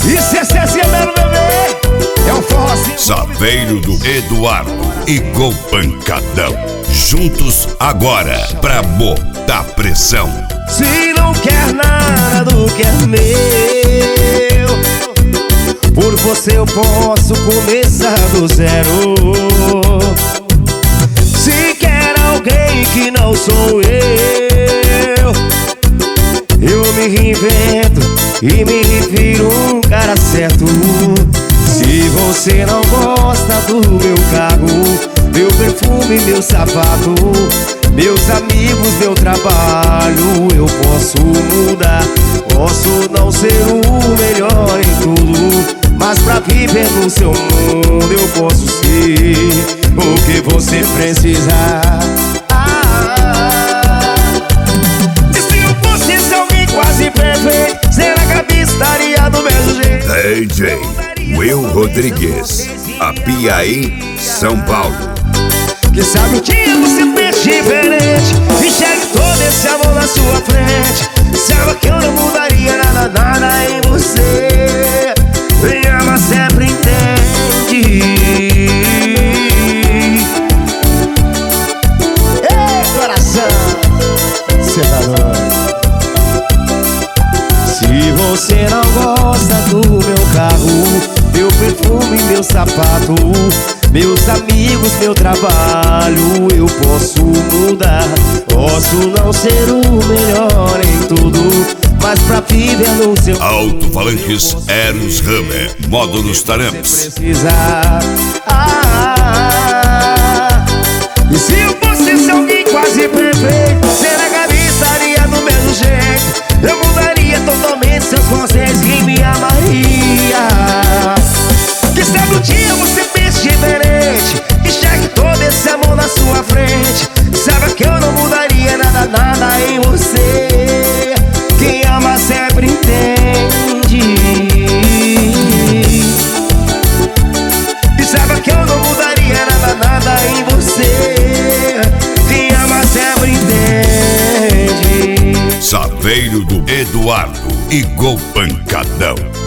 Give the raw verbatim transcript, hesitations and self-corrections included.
Isso é C C mesmo, bebê. É um forrozinho. Saveiro do Eduardo e Gol Pancadão. Juntos agora pra botar pressão. Se não quer nada do que é meu, por você eu posso começar do zero. Se quer alguém que não sou eu, eu me reinvento e me refiro um cara certo. Se você não gosta do meu carro, meu perfume, meu sapato, meus amigos, meu trabalho, eu posso mudar. Posso não ser o melhor em tudo, mas pra viver no seu mundo eu posso ser o que você precisar. Ah, e se eu fosse alguém quase perfeito, será que a vida estaria do mesmo jeito? D J Will Rodrigues, Apiaí, São Paulo. Que sabe o dia você fez diferente, enxergue todo esse amor na sua frente. Sabe que eu não mudaria nada, nada em você. Me ama, sempre entende. Ei, coração, cê tá doido. Se você não gosta do meu carro, meu perfume, meu sapato, meus amigos, meu trabalho, eu posso mudar. Posso não ser o melhor em tudo, mas pra viver no seu Alto-falantes Eros Hammer, módulos Taramps. precisar. Ah, e se eu fosse alguém quase perfeito, será que a vida estaria do mesmo jeito? Eu mudaria totalmente seus conselhos e me amaria. Que sabe um dia você fez diferente, enxergue todo esse amor na sua frente. Sabe que eu não mudaria nada, nada em você. Quem ama sempre entende. E sabe que eu não mudaria nada, nada em você. Quem ama sempre entende. Saveiro do Eduardo e Gol Pancadão.